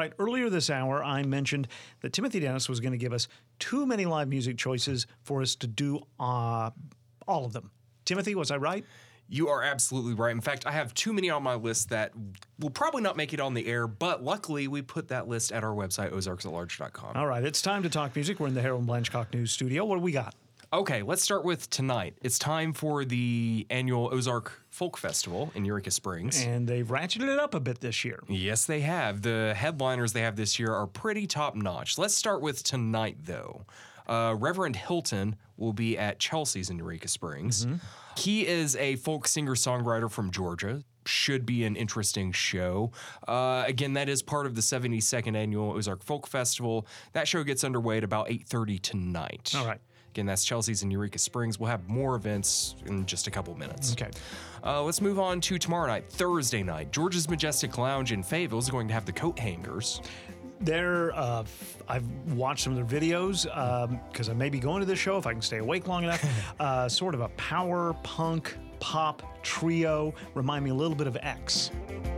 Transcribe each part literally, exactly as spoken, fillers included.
right, earlier this hour, I mentioned that Timothy Dennis was going to give us too many live music choices for us to do uh, all of them. Timothy, was I right? You are absolutely right. In fact, I have too many on my list that will probably not make it on the air, but luckily we put that list at our website, ozarks at large dot com. All right, it's time to talk music. We're in the Harold Blanchcock News Studio. What do we got? Okay, let's start with tonight. It's time for the annual Ozark Folk Festival in Eureka Springs. And they've ratcheted it up a bit this year. Yes, they have. The headliners they have this year are pretty top-notch. Let's start with tonight, though. Uh, Reverend Hilton will be at Chelsea's in Eureka Springs. Mm-hmm. He is a folk singer-songwriter from Georgia. Should be an interesting show. Uh, again, that is part of the seventy-second Annual Ozark Folk Festival. That show gets underway at about eight thirty tonight. All right. Again, that's Chelsea's in Eureka Springs. We'll have more events in just a couple minutes. Okay. Uh, let's move on to tomorrow night, Thursday night. George's Majestic Lounge in Fayetteville is going to have the coat hangers. They're, uh, I've watched some of their videos because um, I may be going to this show if I can stay awake long enough. uh, sort of a power punk pop trio. Remind me a little bit of X.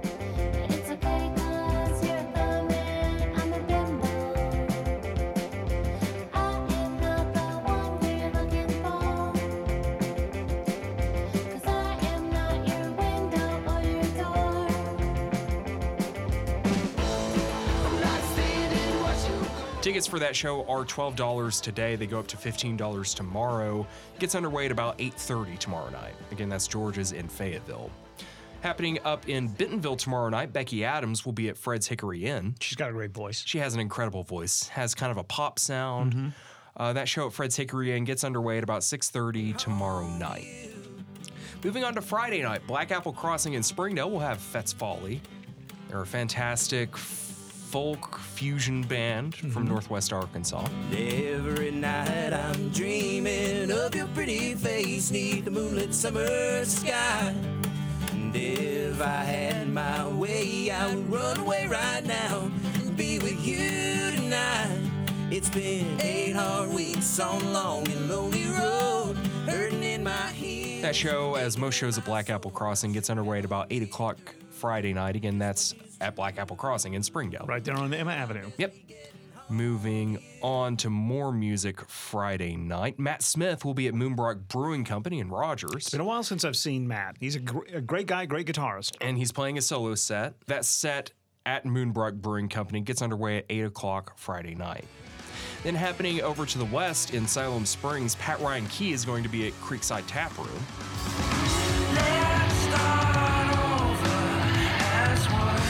Tickets for that show are twelve dollars today. They go up to fifteen dollars tomorrow. Gets underway at about eight thirty tomorrow night. Again, that's George's in Fayetteville. Happening up in Bentonville tomorrow night, Becky Adams will be at Fred's Hickory Inn. She's got a great voice. She has an incredible voice. Has kind of a pop sound. Mm-hmm. Uh, that show at Fred's Hickory Inn gets underway at about six thirty tomorrow night. Moving on to Friday night, Black Apple Crossing in Springdale will have Fets Folly. They're a fantastic folk fusion band mm-hmm. from Northwest Arkansas. Every night I'm dreaming of your pretty face neath the moonlit summer sky. And if I had my way, I would run away right now and be with you tonight. It's been eight hard weeks on a long and lonely road, hurting in my heels. That show, as most shows at Black Apple Crossing, gets underway at about eight o'clock Friday night. Again, that's at Black Apple Crossing in Springdale. Right there on Emma Avenue. Yep. Moving on to more music Friday night. Matt Smith will be at Moonbrook Brewing Company in Rogers. It's been a while since I've seen Matt. He's a, gr- a great guy, great guitarist. And he's playing a solo set. That set at Moonbrook Brewing Company gets underway at eight o'clock Friday night. Then happening over to the west in Siloam Springs, Pat Ryan Key is going to be at Creekside Tap Room. Let's start over as one.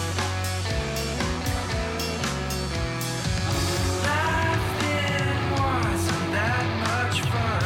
Life it wasn't that much fun.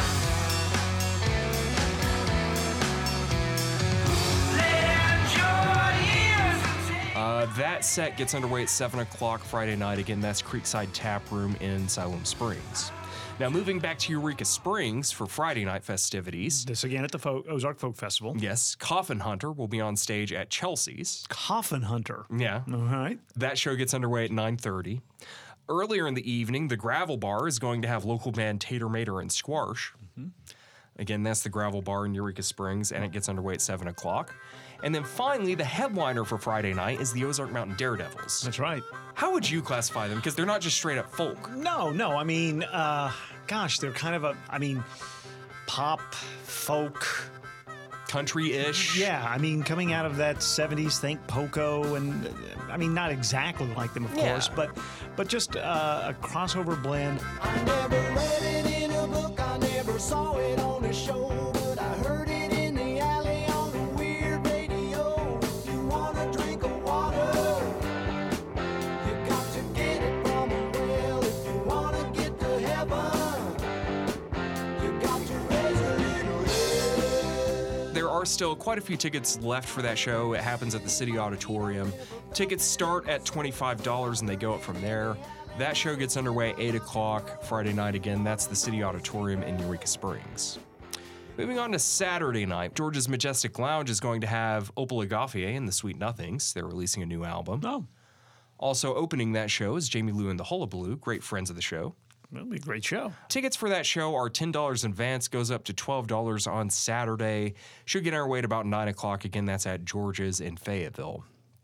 Uh, that set gets underway at seven o'clock Friday night. Again, that's Creekside Tap Room in Siloam Springs. Now, moving back to Eureka Springs for Friday night festivities. This again at the Folk, Ozark Folk Festival. Yes, Coffin Hunter will be on stage at Chelsea's. Coffin Hunter. Yeah. All right. That show gets underway at nine thirty. Earlier in the evening, the Gravel Bar is going to have local band Tater Mater and Squash. Mm-hmm. Again, that's the Gravel Bar in Eureka Springs, and it gets underway at seven o'clock. And then finally, the headliner for Friday night is the Ozark Mountain Daredevils. That's right. How would you classify them? Because they're not just straight up folk. No, no. I mean, uh, gosh, they're kind of a, I mean, pop, folk. Country-ish. Yeah, I mean, coming out of that seventies, think Poco, and I mean, not exactly like them, of yeah. course, but but just uh, a crossover blend. I never read it in a book, I never saw it on a show, but I heard it in the alley on a weird radio. If you want a drink of water, you got to get it from a well. If you want to get to heaven, you got to raise a little hell. There are still quite a few tickets left for that show. It happens at the City Auditorium. Tickets start at twenty-five dollars and they go up from there. That show gets underway at eight o'clock Friday night. Again, that's the City Auditorium in Eureka Springs. Moving on to Saturday night, George's Majestic Lounge is going to have Opal Agafe and the Sweet Nothings. They're releasing a new album. Oh. Also opening that show is Jamie Lou and the Hullabaloo, great friends of the show. That'll be a great show. Tickets for that show are ten dollars in advance, goes up to twelve dollars on Saturday. Should get our way at about nine o'clock. Again, that's at George's in Fayetteville.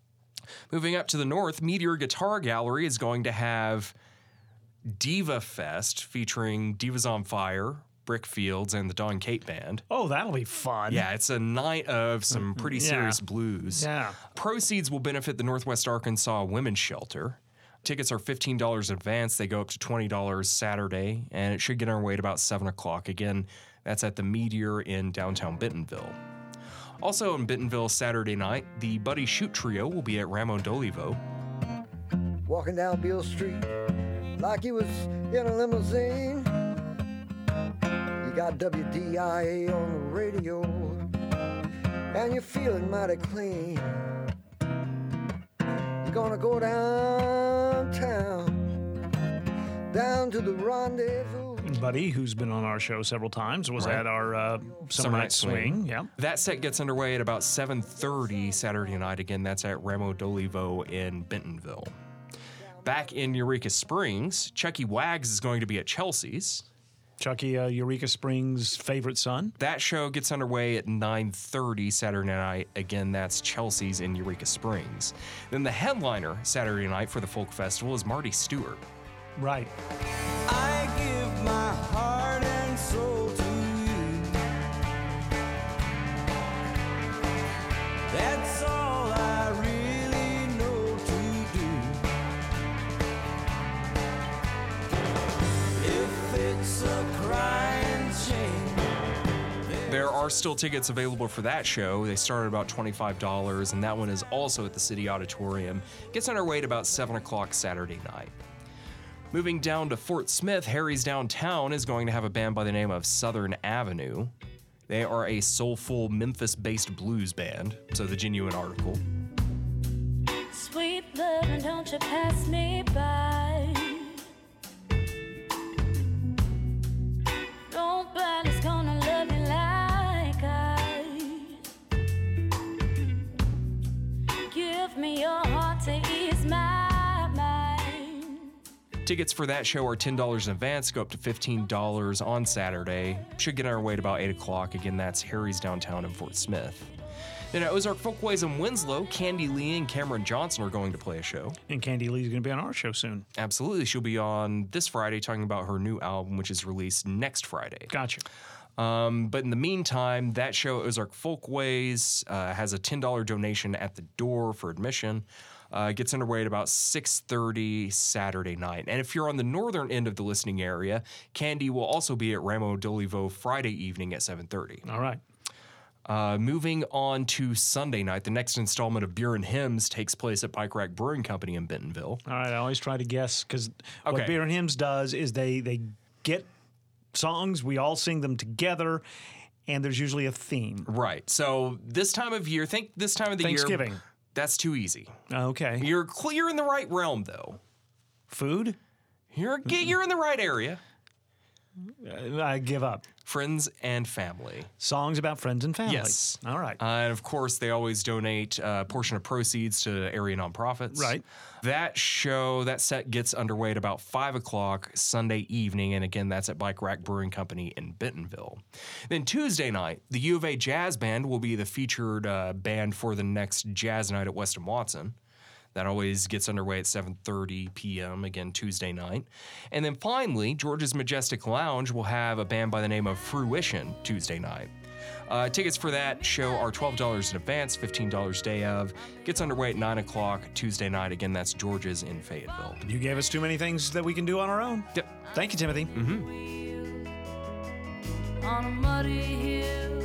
Moving up to the north, Meteor Guitar Gallery is going to have Diva Fest featuring Divas on Fire, Brickfields, and the Don Kate Band. Oh, that'll be fun. Yeah, it's a night of some pretty Yeah. serious blues. Yeah. Proceeds will benefit the Northwest Arkansas Women's Shelter. Tickets are fifteen dollars in advance. They go up to twenty dollars Saturday, and it should get underway at about seven o'clock. Again, that's at the Meteor in downtown Bentonville. Also in Bentonville Saturday night, the Buddy Shoot Trio will be at Ramon d'Olivo. Walking down Beale Street like he was in a limousine. You got W D I A on the radio, and you're feeling mighty clean. You're gonna go downtown, down to the rendezvous. Buddy, who's been on our show several times, was Right. at our uh, Summer, Night Swing. Yeah. That set gets underway at about seven thirty Saturday night. Again, that's at Ramo d'Olivo in Bentonville. Back in Eureka Springs, Chucky Wags is going to be at Chelsea's. Chucky, uh, Eureka Springs' favorite son. That show gets underway at nine thirty Saturday night. Again, that's Chelsea's in Eureka Springs. Then the headliner Saturday night for the Folk Festival is Marty Stewart. Right. I give my heart and soul to you. That's all I really know to do. If it's a crying shame. There are still tickets available for that show. They start at about twenty-five dollars, and that one is also at the City Auditorium. Gets underway at about seven o'clock Saturday night. Moving down to Fort Smith, Harry's Downtown is going to have a band by the name of Southern Avenue. They are a soulful Memphis-based blues band, so the Genuine article. Sweet love, and don't you pass me by. Nobody's gonna love you like I. Give me your heart to ease my mind. Tickets for that show are ten dollars in advance, go up to fifteen dollars on Saturday. Should get underway at about eight o'clock. Again, that's Harry's Downtown in Fort Smith. Then at Ozark Folkways in Winslow, Candy Lee and Cameron Johnson are going to play a show. And Candy Lee's going to be on our show soon. Absolutely. She'll be on this Friday talking about her new album, which is released next Friday. Gotcha. Um, but in the meantime, that show, Ozark Folkways, uh, has a ten dollars donation at the door for admission. Uh, gets underway at about six thirty Saturday night. And if you're on the northern end of the listening area, Candy will also be at Ramo d'Olivo Friday evening at seven thirty. All right. Uh, moving on to Sunday night, the next installment of Beer and Hymns takes place at Bike Rack Brewing Company in Bentonville. All right. I always try to guess because Okay. what Beer and Hymns does is they they get songs, we all sing them together, and there's usually a theme. Right. So this time of year, think this time of the Thanksgiving. year. That's too easy. Okay. You're clear in the right realm, though. Food? You're you're in the right area. Uh, I give up. Friends and family. Songs about friends and family. Yes. All right. Uh, and of course, they always donate a portion of proceeds to area nonprofits. Right. That show, that set gets underway at about five o'clock Sunday evening. And again, that's at Bike Rack Brewing Company in Bentonville. Then Tuesday night, the U of A Jazz Band will be the featured uh, band for the next jazz night at Weston Watson. That always gets underway at seven thirty p.m., again, Tuesday night. And then finally, George's Majestic Lounge will have a band by the name of Fruition Tuesday night. Uh, tickets for that show are twelve dollars in advance, fifteen dollars day of. Gets underway at nine o'clock Tuesday night. Again, that's George's in Fayetteville. You gave us too many things that we can do on our own. Yep. Thank you, Timothy. On a muddy hill.